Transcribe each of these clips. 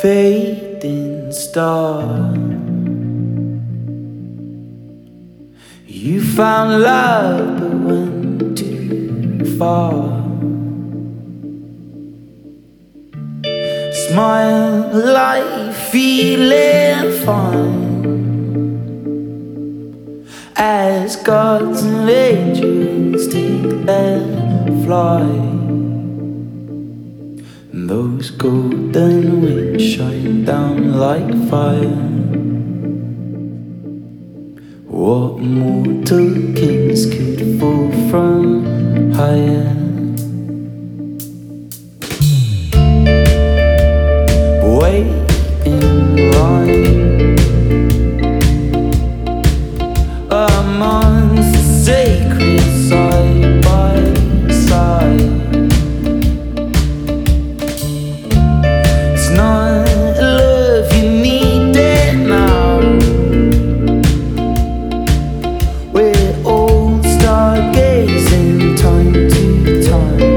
fading star. You found love but went too far. Smile like feeling fine as gods and angels take their flight. And those golden wings shine down like fire. What mortal kings could fall from higher? Wait in line amongst the sacred side by side. It's not love you need it now. We're all stargazing time to time.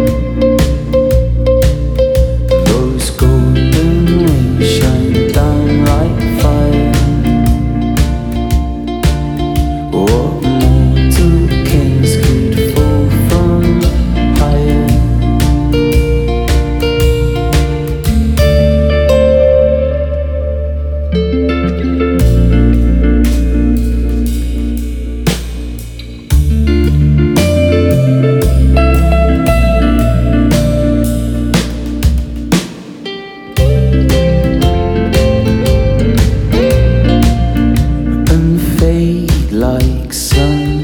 Those golden wings shine down like fire. What mortal kings could fall from higher? And fade like sun.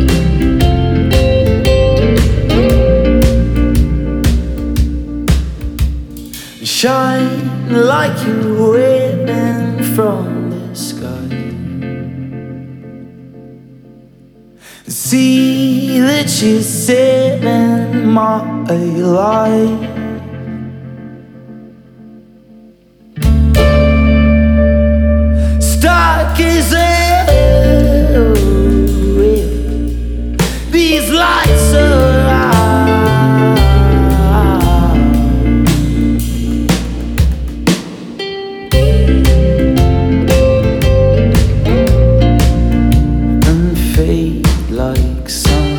Shine like you're waving from the sky. See that you're saving my life. Stargazing, these lights are out and fade like sun.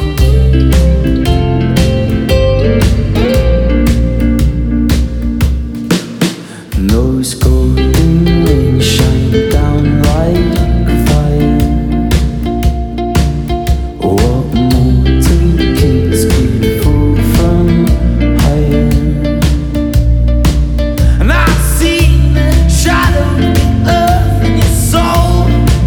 And those golden wings shine down like fire. What mortal kings could fall from higher? And I've seen the shadow of the earth in your soul,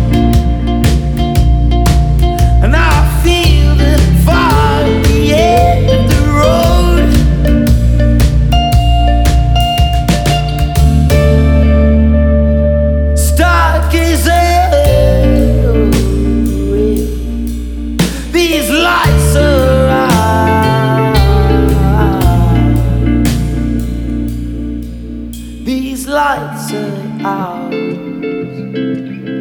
and I feel the fire at the end of the road. Stargazing, these lights are out. These lights are out.